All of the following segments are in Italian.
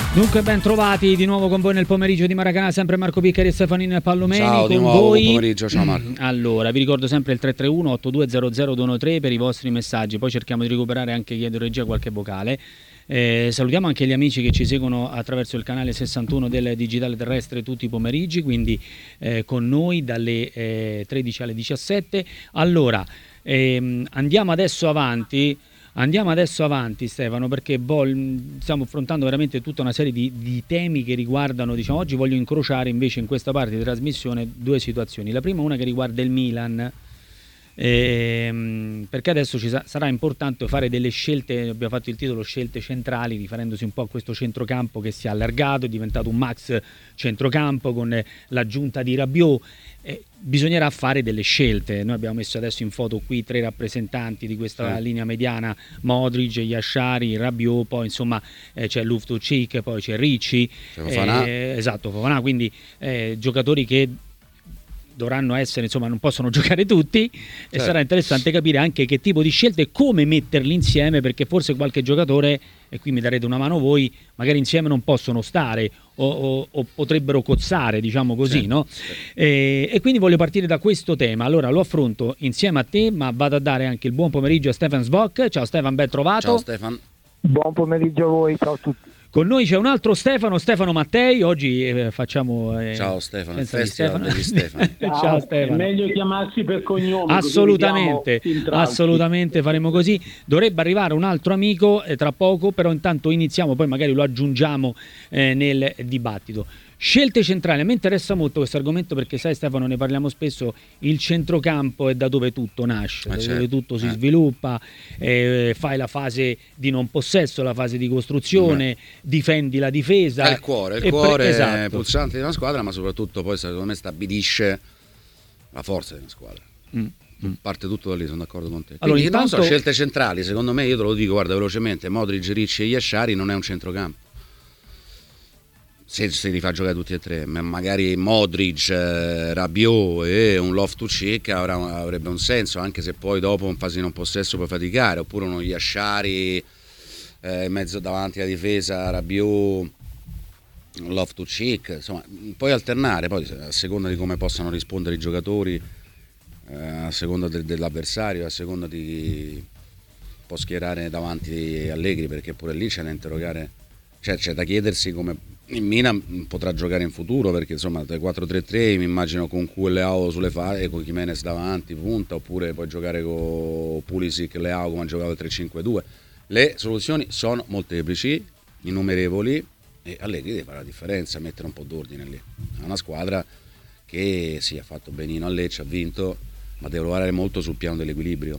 Dunque ben trovati di nuovo con voi nel pomeriggio di Maracanã, sempre Marco Piccari e Stefanino Pallomeni. Ciao con di nuovo, voi. buon pomeriggio, ciao Marco. Allora, vi ricordo sempre il 331-8200-213 per i vostri messaggi, poi cerchiamo di recuperare anche chiedo regia qualche vocale. Salutiamo anche gli amici che ci seguono attraverso il canale 61 del Digitale Terrestre tutti i pomeriggi, quindi con noi dalle 13 alle 17. Allora, andiamo adesso avanti Stefano, perché stiamo affrontando veramente tutta una serie di temi che riguardano, diciamo, oggi voglio incrociare invece in questa parte di trasmissione due situazioni. La prima, una che riguarda il Milan, perché adesso sarà importante fare delle scelte, abbiamo fatto il titolo scelte centrali, riferendosi un po' a questo centrocampo che si è allargato, è diventato un max centrocampo con l'aggiunta di Rabiot. Bisognerà fare delle scelte. Noi abbiamo messo adesso in foto qui 3 rappresentanti di questa linea mediana: Modric, Yashari, Rabiot, poi insomma c'è Loftus-Cheek, poi c'è Ricci, Fofana, quindi giocatori che dovranno essere, insomma, non possono giocare tutti, e sarà interessante capire anche che tipo di scelte e come metterli insieme, perché forse qualche giocatore, e qui mi darete una mano voi, magari insieme non possono stare o potrebbero cozzare, diciamo così, no? E quindi voglio partire da questo tema. Allora lo affronto insieme a te, ma vado a dare anche il buon pomeriggio a Stefan Svok. Ciao Stefan, ben trovato. Ciao Stefan. Buon pomeriggio a voi, ciao a tutti. Con noi c'è un altro Stefano Mattei. Oggi facciamo ciao Stefano, il Festival degli Stefani. Ciao Stefano. È meglio chiamarsi per cognome. Assolutamente faremo così. Dovrebbe arrivare un altro amico tra poco, però intanto iniziamo, poi magari lo aggiungiamo nel dibattito. Scelte centrali, a me interessa molto questo argomento perché sai Stefano, ne parliamo spesso, il centrocampo è da dove tutto nasce, dove tutto si sviluppa, fai la fase di non possesso, la fase di costruzione, difendi la difesa. È il cuore è pulsante di una squadra, ma soprattutto poi secondo me stabilisce la forza di una squadra. Parte tutto da lì, sono d'accordo con te. Allora, quindi, non so, scelte centrali, secondo me, io te lo dico, guarda, velocemente, Modric, Ricci e Yashari non è un centrocampo. Se li fa giocare tutti e tre, magari Modric, Rabiot e un Loftus-Cheek avrebbe un senso, anche se poi dopo in fase di non possesso puoi faticare, oppure uno Yashari in mezzo davanti alla difesa, Rabiot, Loftus-Cheek, insomma puoi alternare, poi a seconda di come possano rispondere i giocatori, a seconda dell'avversario, a seconda di chi può schierare davanti Allegri, perché pure lì c'è da interrogare, c'è da chiedersi come il Milan potrà giocare in futuro, perché insomma 4-3-3 mi immagino con Leao sulle fare, con Jimenez davanti punta, oppure puoi giocare con Pulisic, Leao come ha giocato il 3-5-2. Le soluzioni sono molteplici, innumerevoli, e Allegri deve fare la differenza, mettere un po' d'ordine lì. È una squadra che sì, ha fatto benino a Lecce, ha vinto, ma deve lavorare molto sul piano dell'equilibrio.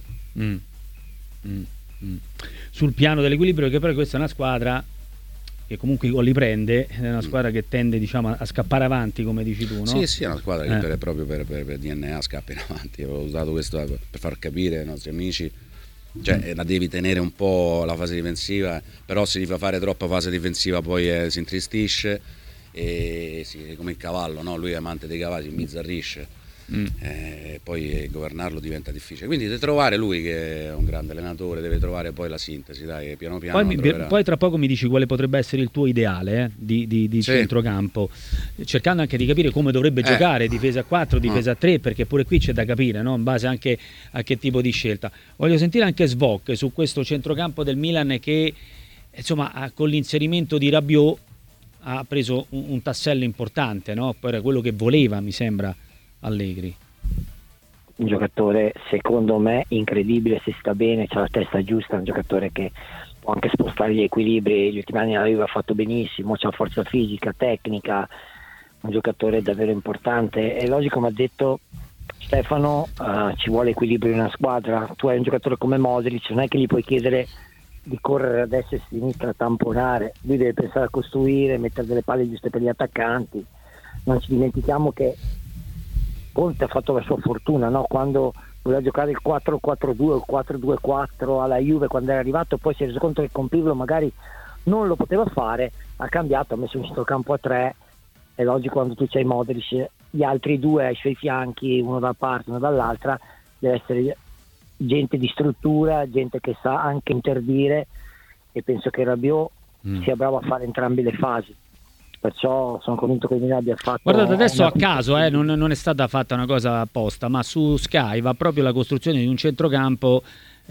Sul piano dell'equilibrio, che però questa è una squadra che comunque i gol li prende, è una squadra che tende, diciamo, a scappare avanti, come dici tu, no? Sì, è una squadra che proprio per DNA scappa in avanti. Ho usato questo per far capire ai nostri amici, cioè la devi tenere un po' la fase difensiva, però se gli fa fare troppa fase difensiva poi si intristisce, e sì, come il cavallo, no? Lui è amante dei cavalli, si imbizzarrisce. Poi governarlo diventa difficile, quindi deve trovare, lui che è un grande allenatore, deve trovare poi la sintesi, dai, piano piano poi tra poco mi dici quale potrebbe essere il tuo ideale di centrocampo, cercando anche di capire come dovrebbe giocare, difesa a 4, difesa a 3, perché pure qui c'è da capire, no? In base anche a che tipo di scelta. Voglio sentire anche Svok su questo centrocampo del Milan che, insomma, con l'inserimento di Rabiot ha preso un tassello importante, no? Poi era quello che voleva, mi sembra, Allegri. Un giocatore secondo me incredibile, se sta bene, c'ha la testa giusta, un giocatore che può anche spostare gli equilibri, gli ultimi anni l'aveva fatto benissimo, c'ha forza fisica, tecnica, un giocatore davvero importante. È logico, come ha detto Stefano, ci vuole equilibrio in una squadra. Tu hai un giocatore come Modric, non è che gli puoi chiedere di correre a destra e a sinistra a tamponare, lui deve pensare a costruire, mettere delle palle giuste per gli attaccanti. Non ci dimentichiamo che Conte ha fatto la sua fortuna, no? Quando voleva giocare il 4-4-2, il 4-2-4 alla Juve, quando era arrivato, poi si è reso conto che con Pirlo magari non lo poteva fare, ha cambiato, ha messo un centrocampo a 3. È logico, quando tu c'hai Modric, gli altri due ai suoi fianchi, uno da una parte, uno dall'altra, deve essere gente di struttura, gente che sa anche interdire, e penso che Rabiot sia bravo a fare entrambe le fasi. Perciò sono convinto che il Milan abbia fatto... Guardate, adesso a caso, non è stata fatta una cosa apposta, ma su Sky va proprio la costruzione di un centrocampo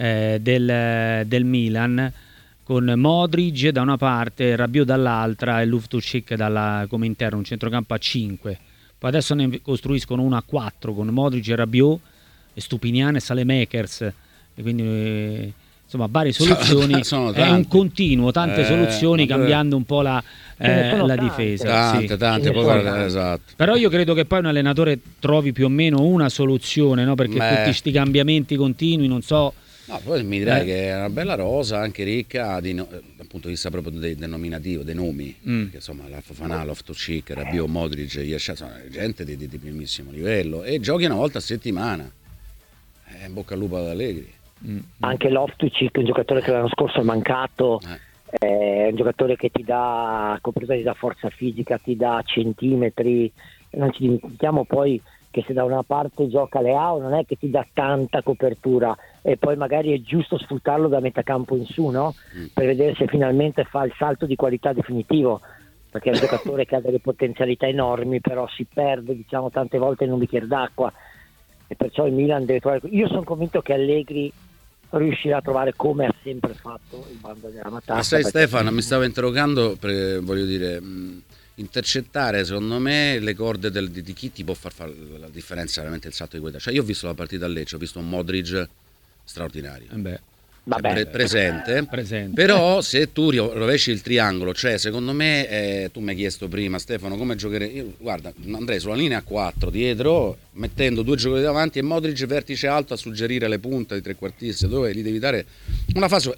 del Milan, con Modric da una parte, Rabiot dall'altra e Loftus-Cheek come interno, un centrocampo a 5. Poi adesso ne costruiscono uno a 4 con Modric e Rabiot e Stupinian e Saelemaekers, e quindi insomma varie soluzioni. È un continuo, tante soluzioni, cambiando un po' la difesa. Tante, poi esatto. Però io credo che poi un allenatore trovi più o meno una soluzione, no? Perché tutti questi cambiamenti continui, non so. No, poi mi direi che è una bella rosa, anche ricca dal punto di vista proprio del nominativo, dei nomi, perché insomma la Fofana, Loftus-Cheek, Rabiot, Modric, Yasha, sono gente di primissimo livello, e giochi una volta a settimana. In bocca al lupo ad Allegri. Anche Loftus-Cheek, un giocatore che l'anno scorso è mancato, è un giocatore che ti dà copertura, ti dà forza fisica, ti dà centimetri. Non ci dimentichiamo poi che se da una parte gioca Leao non è che ti dà tanta copertura, e poi magari è giusto sfruttarlo da metà campo in su, no? Per vedere se finalmente fa il salto di qualità definitivo, perché è un giocatore che ha delle potenzialità enormi, però si perde, diciamo, tante volte in un bicchiere d'acqua, e perciò il Milan deve trovare... Io sono convinto che Allegri riuscirà a trovare, come ha sempre fatto, il bando della matassa. Ma sai, Stefano, mi stavo interrogando voglio dire, intercettare secondo me le corde di chi ti può fare la differenza, veramente il salto di qualità. Cioè, io ho visto la partita a Lecce, ho visto un Modric straordinario. Presente. Però se tu rovesci il triangolo, cioè secondo me tu mi hai chiesto prima, Stefano, come giocherei, io guarda, andrei sulla linea a 4 dietro, mettendo 2 giocatori davanti e Modric vertice alto a suggerire le punte di trequartista, dove gli devi dare una fase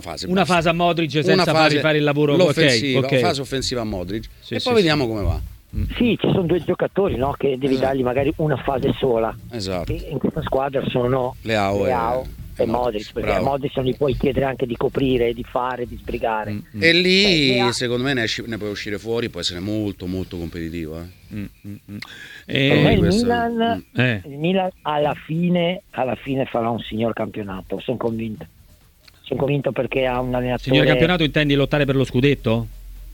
a Modric senza fare il lavoro l'offensiva, okay. Fase offensiva a Modric, e poi vediamo come va. Sì, ci sono 2 giocatori, no, che devi dargli magari una fase sola. Esatto. E in questa squadra sono Leao e Modric, perché a Modric non gli puoi chiedere anche di coprire, di fare, di sbrigare. E lì secondo me ne puoi uscire fuori, può essere molto molto competitivo. Il Milan alla fine farà un signor campionato, sono convinto perché ha un allenatore. Signor campionato intendi lottare per lo scudetto?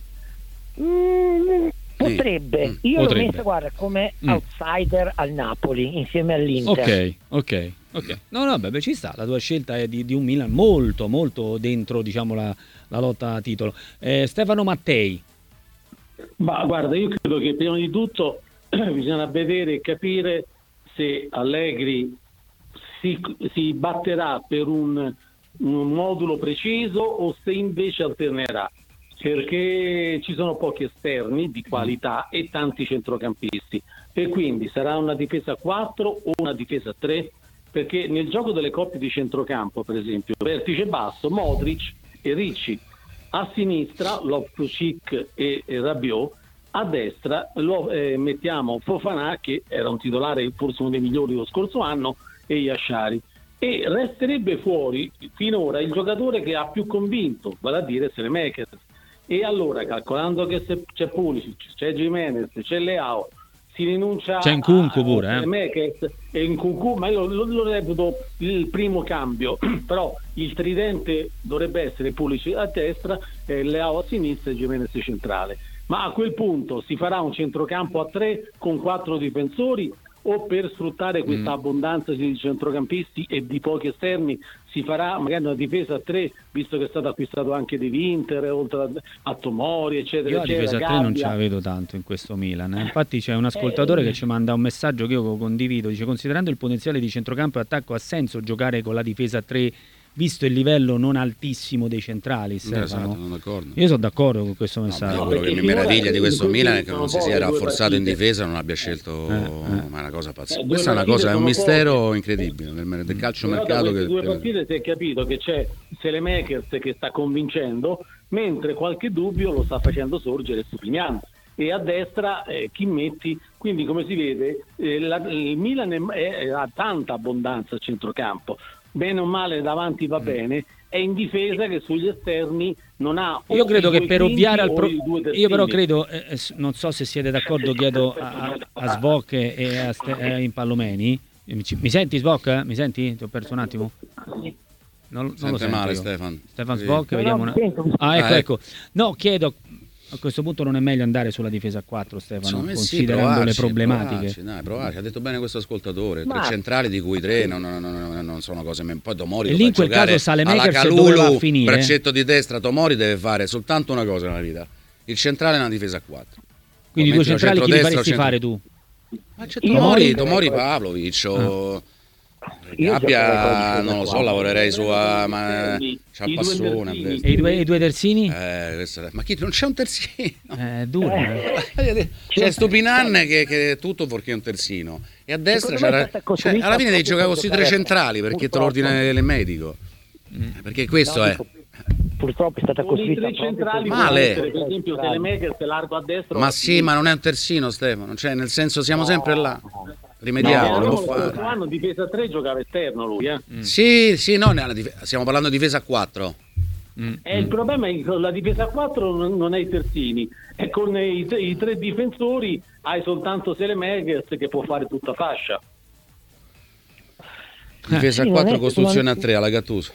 Potrebbe. Io l'ho messo, guarda, come outsider al Napoli insieme all'Inter. Ok. No, ci sta. La tua scelta è di un Milan molto molto dentro, diciamo, la lotta a titolo. Stefano Mattei. Ma guarda, io credo che prima di tutto bisogna vedere e capire se Allegri si batterà per un modulo preciso o se invece alternerà, perché ci sono pochi esterni di qualità e tanti centrocampisti, e quindi sarà una difesa 4 o una difesa 3, perché nel gioco delle coppie di centrocampo, per esempio, vertice basso Modric e Ricci, a sinistra Loftus-Cheek e Rabiot, a destra mettiamo Fofana, che era un titolare forse uno dei migliori lo scorso anno, e Yashari, e resterebbe fuori finora il giocatore che ha più convinto, vale a dire Saelemaekers. E allora, calcolando che se c'è Pulisic, c'è Gimenez, c'è Leao, si rinuncia c'è Nkunku pure, Saelemaekers e Nkunku, ma io lo reputo il primo cambio, però il tridente dovrebbe essere Pulisic a destra, Leao a sinistra e Gimenez centrale. Ma a quel punto si farà un centrocampo a 3 con 4 difensori, o per sfruttare questa abbondanza di centrocampisti e di pochi esterni si farà magari una difesa a 3, visto che è stato acquistato anche De Winter, oltre a Tomori, eccetera. Io la difesa a 3 non ce la vedo tanto in questo Milan. Infatti c'è un ascoltatore che ci manda un messaggio che io condivido, dice: considerando il potenziale di centrocampo e attacco, ha senso giocare con la difesa a 3 visto il livello non altissimo dei centrali. Esatto, sono d'accordo. Io sono d'accordo con questo messaggio. Quello che mi meraviglia di questo Milan è che non si sia rafforzato in difesa, non abbia scelto, ma è una cosa pazzesca. Questa è una cosa, è un mistero incredibile del calciomercato. Che due partite si è capito che c'è Saelemaekers che sta convincendo, mentre qualche dubbio lo sta facendo sorgere Stupinian. E a destra chi metti? Quindi, come si vede, il Milan ha tanta abbondanza a centrocampo. Bene o male davanti va bene, è in difesa che sugli esterni non ha. Io credo che per ovviare al io però credo, non so se siete d'accordo, chiedo a Svok e a Impallomeni. Mi senti, Svok? Mi senti? Ti ho perso un attimo. Non lo Sente sento male io. Stefan. Stefan Sì. Svok, vediamo una... sento. ecco. No, chiedo, a questo punto non è meglio andare sulla difesa a 4, Stefano, Secondo me considerando le problematiche. Provarci. Ha detto bene questo ascoltatore. Ma- 3 centrali di cui 3 non sono cose. Poi Tomori E lo lì fa in quel giocare caso Saelemaekers alla dove va a Kalulu, finire? braccetto di destra. Tomori deve fare soltanto una cosa nella vita: il centrale è una difesa a 4. Quindi due centrali chi li centrodestra o faresti fare tu? Ma c'è Io Tomori vorrei- Pavlovic o Io Gabbia, giocherei non lo so, con lavorerei su I c'ha due Passone a terzini. destra. E i due terzini? Ma chi non c'è un terzino? Duro. C'è Stupinan che è tutto fuorché un terzino, e a destra Secondo me c'era, questa costruita alla fine devi proprio giocare con per questi 3 giocare centrali perché te lo purtroppo. ordina il medico, perché questo No, è dico, purtroppo è stata Con i costruita 3 proprio centrali per- Male. può essere, per esempio Saelemaekers largo a destra. ma sì, ma non è un terzino, Stefano, cioè nel senso siamo sempre là, rimediamo, No, lo lo può scorso fare. anno difesa 3 giocava esterno lui. Sì, no, stiamo parlando di difesa a 4. Il problema è che con la difesa a 4 non hai i terzini, e con i 3 difensori hai soltanto Saelemaekers che può fare tutta fascia. Difesa a Sì, 4, non è- costruzione non- a 3 alla Gattuso.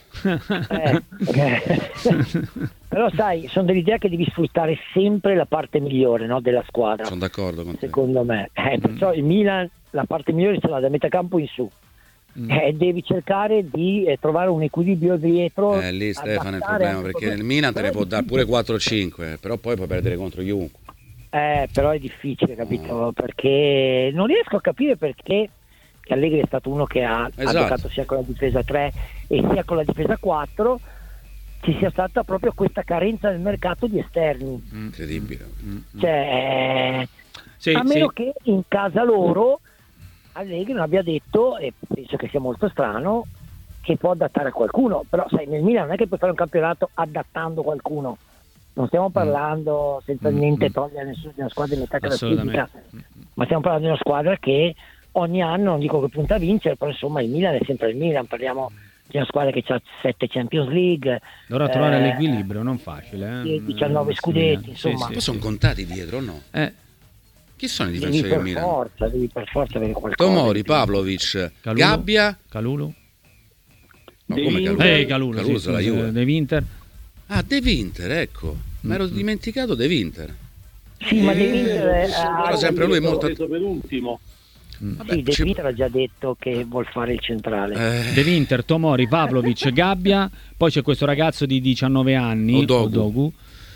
Però sai, sono dell'idea che devi sfruttare sempre la parte migliore, no, della squadra, Sono d'accordo con te. secondo me. Perciò il Milan la parte migliore ce l'ha da metà campo in su. Devi cercare di trovare un equilibrio dietro. Lì Stefano è il adattare problema, anche perché come- il Milan te ne però può è dare pure 4-5, però poi puoi perdere contro chiunque. Però è difficile, capito? Perché non riesco a capire perché Allegri è stato uno che ha Esatto. giocato sia con la difesa 3 e sia con la difesa 4, ci sia stata proprio questa carenza nel mercato di esterni. Incredibile. Cioè, Sì, a meno sì. che in casa loro Allegri non abbia detto, e penso che sia molto strano, che può adattare a qualcuno. Però sai, nel Milan non è che puoi fare un campionato adattando qualcuno. Non stiamo parlando senza niente togliere a nessuna squadra di metà classifica, ma stiamo parlando di una squadra che ogni anno, non dico che punta a vincere, però insomma il Milan è sempre il Milan. Parliamo di una squadra che ha 7 Champions League, Dovrà trovare l'equilibrio, non facile. 19 scudetti, Sì, insomma. sì, Poi sì. sono contati dietro o no? Chi sono i devi difensori del per Milan? forza, devi per forza avere qualcosa. Tomori, Pavlovic, Kalulu. Gabbia. Calulu. No, De come Winter. Kalulu? Calulu, Kalulu sì, la scusa, Juve. De Winter. Ah, De Winter, ecco. Mi ero dimenticato De Winter. Sì, ma De Winter Però sempre lui molto... preso per ultimo. sì, De Winter ha già detto che vuol fare il centrale. De Winter, Tomori, Pavlovic, Gabbia, poi c'è questo ragazzo di 19 anni, Odogu.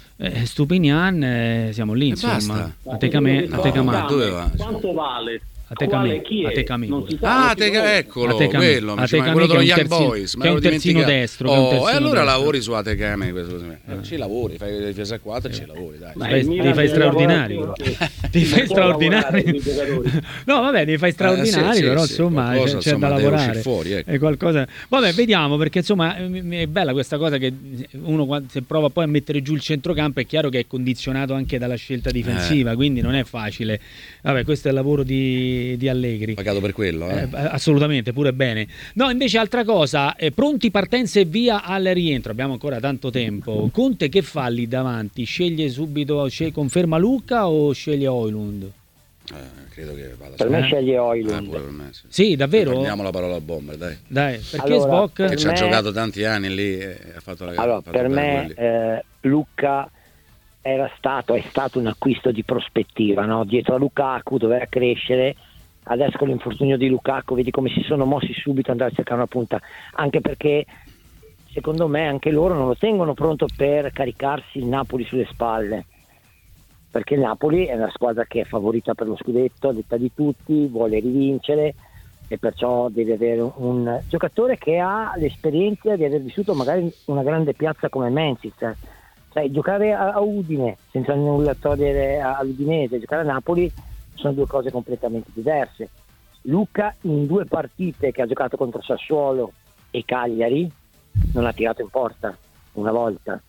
Stupinian, siamo lì, insomma. basta. A te No, Camè. dove va? Quanto vale? A te Quale- Camè, chi a è? te Camè Non si pure. sa, Ah, non si conosce. eccolo, Atekame. quello, Atekame quello che è dello un Young terzino- Boys. che è un terzino destro, che è un terzino E allora destro. lavori su Atekame, ci lavori, fai le difese a 4 e ci lavori, dai. Ma Ti il fai Milan deve straordinari, lavorare però. anche- Ti fai non può lavorare straordinari. sui giocatori. No, vabbè, ne fai straordinari, sì, però sì, insomma qualcosa, c'è da insomma, deve lavorare. uscire fuori, ecco. È qualcosa... Vabbè, vediamo, perché insomma è bella questa cosa che uno se prova poi a mettere giù il centrocampo è chiaro che è condizionato anche dalla scelta difensiva, quindi non è facile. Vabbè, questo è il lavoro di Allegri. Pagato per quello, Assolutamente, pure bene. No, invece altra cosa, pronti partenza e via al rientro, abbiamo ancora tanto tempo. Conte che fa lì davanti? Sceglie subito, conferma Luca o sceglie Højlund? Credo che vada Per me sceglie Højlund. pure per me, sì. Sì, davvero? Prendiamo la parola al bomber, dai. Dai, perché Allora, Svok? Che per ci ha me- giocato tanti anni lì e ha fatto la gara. Allora, ha fatto per bene me quelli. Luca è stato un acquisto di prospettiva, no? Dietro a Lukaku doveva crescere. Adesso con l'infortunio di Lukaku vedi come si sono mossi subito ad andare a cercare una punta, anche perché secondo me anche loro non lo tengono pronto per caricarsi il Napoli sulle spalle, perché il Napoli è una squadra che è favorita per lo scudetto a detta di tutti, vuole rivincere e perciò deve avere un giocatore che ha l'esperienza di aver vissuto magari una grande piazza come Memphis. Cioè, giocare a Udine senza nulla togliere all'Udinese, giocare a Napoli sono due cose completamente diverse. Luca in 2 partite che ha giocato contro Sassuolo e Cagliari non ha tirato in porta una volta,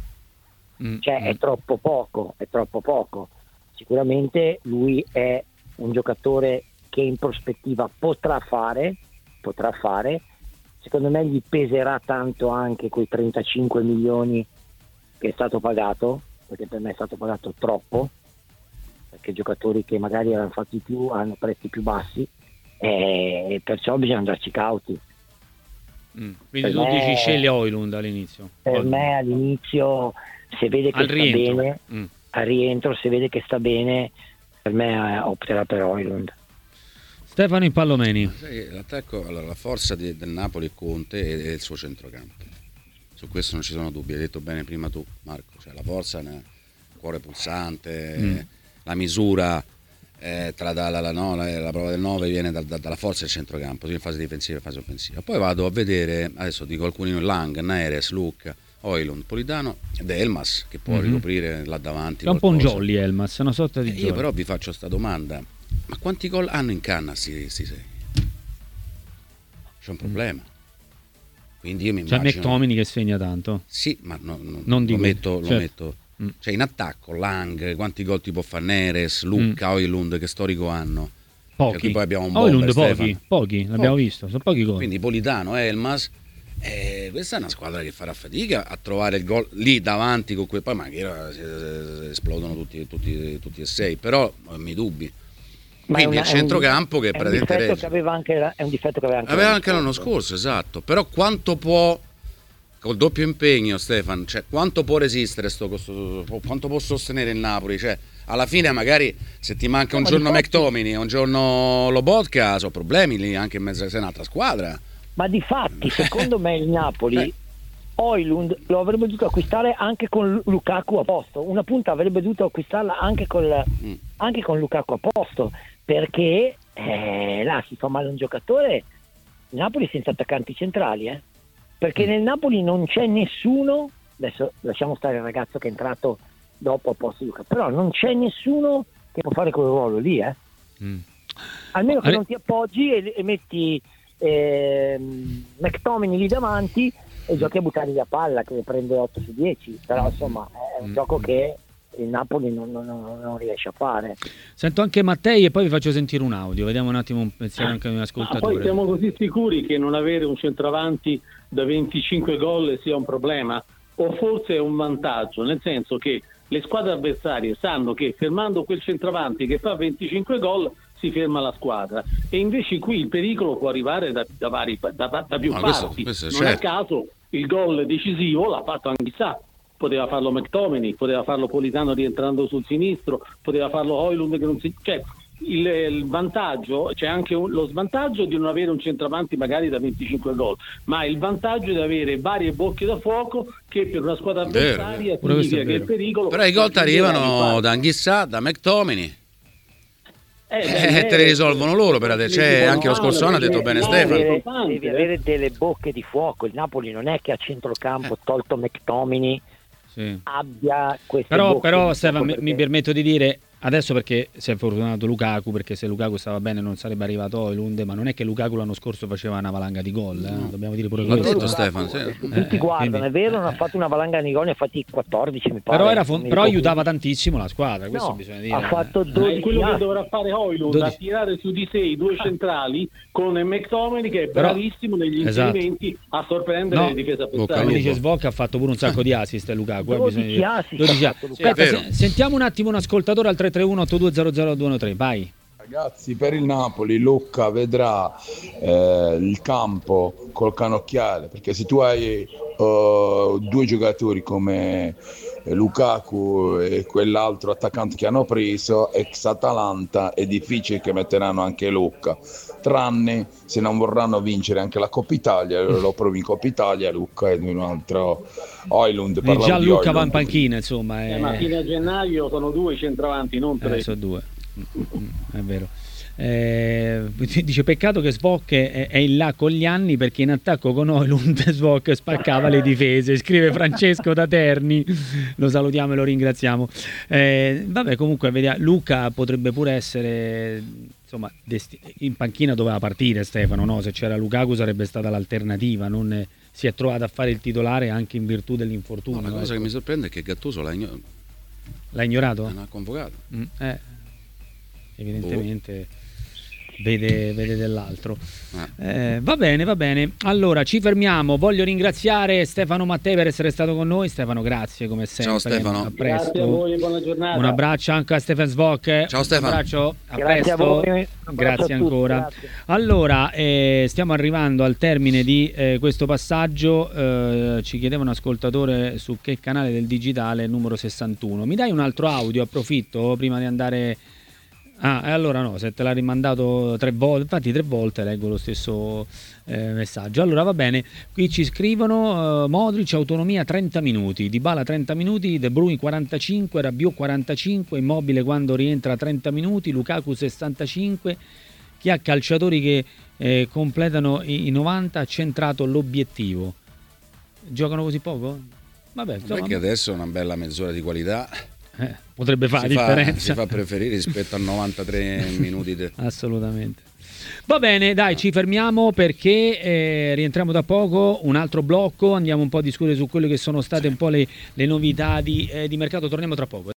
cioè è troppo poco. Sicuramente lui è un giocatore che in prospettiva potrà fare, secondo me gli peserà tanto anche quei 35 milioni che è stato pagato, perché per me è stato pagato troppo, perché giocatori che magari erano fatti più hanno prezzi più bassi e perciò bisogna andarci cauti. Quindi tu dici scegli Højlund all'inizio? Per me all'inizio, se vede che Al sta rientro. bene, al rientro, se vede che sta bene, per me opterà per Højlund. Stefano Impallomeni. L'attacco, allora, la forza del Napoli è Conte e il suo centrocampo. Su questo non ci sono dubbi, hai detto bene prima tu, Marco. Cioè, la forza, il cuore pulsante, la misura tra la prova del 9 viene dalla forza del centrocampo, sia in fase difensiva e in fase offensiva. Poi vado a vedere, adesso dico alcuni: Lang, Neres, Luca, Højlund, Politano ed Elmas, che può ricoprire là davanti. È un po' un qualcosa. jolly Elmas, una sorta di jolly. Io però vi faccio sta domanda: ma quanti gol hanno in canna sti sei? C'è un problema. Quindi io mi C'è immagino... McTominay che segna tanto. Sì, ma Non di lo me, metto, certo. lo metto. Cioè in attacco Lang, quanti gol ti può fare Neres, Luca, Højlund, che storico hanno? Cioè, qui Pochi. poi abbiamo un Højlund bomber, pochi, l'abbiamo visto, sono pochi gol. Quindi Politano, Elmas, questa è una squadra che farà fatica a trovare il gol lì davanti con poi magari esplodono tutti e sei, però ho i miei dubbi. Quindi il centrocampo che praticamente è un difetto che aveva anche l'anno scorso, esatto. Però quanto può, col doppio impegno, Stefan, cioè quanto può resistere quanto può sostenere il Napoli? Cioè, alla fine magari se ti manca un giorno McTominay, un giorno Lobotka, sono problemi lì anche in mezzo a un'altra squadra. Ma di fatti, secondo me il Napoli Højlund lo avrebbe dovuto acquistare anche con Lukaku a posto. Una punta avrebbe dovuto acquistarla anche con Lukaku a posto, perché là si fa male un giocatore. Il Napoli senza attaccanti centrali, perché nel Napoli non c'è nessuno. Adesso lasciamo stare il ragazzo che è entrato dopo a posto di Lukaku, però non c'è nessuno che può fare quel ruolo lì, almeno che non ti appoggi e metti McTominay lì davanti e giochi a buttare via palla che prende 8 su 10, però insomma è un gioco che il Napoli non riesce a fare. Sento anche Mattei e poi vi faccio sentire un audio, vediamo un attimo un pensiero anche di un ascoltatore. Poi siamo così sicuri che non avere un centravanti da 25 gol sia un problema, o forse è un vantaggio, nel senso che le squadre avversarie sanno che fermando quel centravanti che fa 25 gol si ferma la squadra, e invece qui il pericolo può arrivare da più parti. Questo non certo. a caso il gol decisivo l'ha fatto Anghissà, poteva farlo McTominay, poteva farlo Politano rientrando sul sinistro, poteva farlo Højlund che non si... Cioè, il vantaggio, c'è anche lo svantaggio di non avere un centravanti magari da 25 gol, ma il vantaggio di avere varie bocche da fuoco che per una squadra avversaria significa che il pericolo... Però i gol arrivano da Anghissà, da McTominay. Te le risolvono loro per adesso. C'è anche lo scorso anno, ha detto bene Stefano. Devi avere delle bocche di fuoco. Il Napoli non è che a centrocampo, tolto McTominay, abbia queste bocche. Però Stefano, mi permetto di dire adesso, perché si è fortunato Lukaku, perché se Lukaku stava bene non sarebbe arrivato Højlund, ma non è che Lukaku l'anno scorso faceva una valanga di gol, dobbiamo dire pure L'ha questo. detto Stefano, tutti guardano, è vero, non ha fatto una valanga di gol, ne ha fatti 14 mi pare. Però aiutava tantissimo la squadra, questo bisogna dire. Ha fatto 12 quello che dovrà fare Højlund, a tirare su di sé i due centrali con McTominay che è bravissimo negli inserimenti a sorprendere le difese avversarie. Come dice Svok, ha fatto pure un sacco di assist Lukaku. 12 assist. Aspetta, sentiamo un attimo un ascoltatore al 331 8200 213, vai. Ragazzi, per il Napoli Lucca vedrà il campo col canocchiale, perché se tu hai due giocatori come Lukaku e quell'altro attaccante che hanno preso, ex Atalanta, è difficile che metteranno anche Lucca, tranne se non vorranno vincere anche la Coppa Italia. Lo provi in Coppa Italia, Lucca, ed un altro Højlund. Già Lucca va in panchina, insomma. Ma fino a gennaio sono due centravanti, non tre. Sono due. È vero. Dice peccato che Svok è in là con gli anni, perché in attacco con Højlund Svok spaccava le difese, scrive Francesco da Terni, lo salutiamo e lo ringraziamo. Vabbè, comunque vediamo, Luca potrebbe pure essere, insomma, in panchina doveva partire Stefano, no? Se c'era Lukaku sarebbe stata l'alternativa, non si è trovato a fare il titolare anche in virtù dell'infortunio. La cosa che mi sorprende è che Gattuso l'ha ignorato? Non ha convocato. Evidentemente vede dell'altro. Va bene. Allora ci fermiamo. Voglio ringraziare Stefano Mattei per essere stato con noi. Stefano, grazie come sempre. Ciao Stefano. A presto. Grazie a voi, buona giornata. Un abbraccio anche a Stefan Svok. Ciao Stefano. Un abbraccio, a Grazie presto. a voi. Un abbraccio Grazie a tutti, ancora. grazie. Allora, stiamo arrivando al termine di questo passaggio. Ci chiedeva un ascoltatore su che canale del digitale, numero 61. Mi dai un altro audio? Approfitto prima di andare. Allora no, se te l'ha rimandato 3 volte, infatti 3 volte leggo lo stesso messaggio. Allora va bene, qui ci scrivono Modric autonomia 30 minuti, Dybala 30 minuti, De Bruyne 45, Rabiot 45, Immobile quando rientra 30 minuti, Lukaku 65. Chi ha calciatori che completano i 90 ha centrato l'obiettivo. Giocano così poco? Vabbè, insomma, Perché adesso è una bella mezz'ora di qualità. potrebbe fare la differenza. Si fa preferire rispetto a 93 minuti. Assolutamente. Va bene, dai, ci fermiamo perché rientriamo da poco, un altro blocco, andiamo un po' a discutere su quelle che sono state un po' le novità di mercato, torniamo tra poco.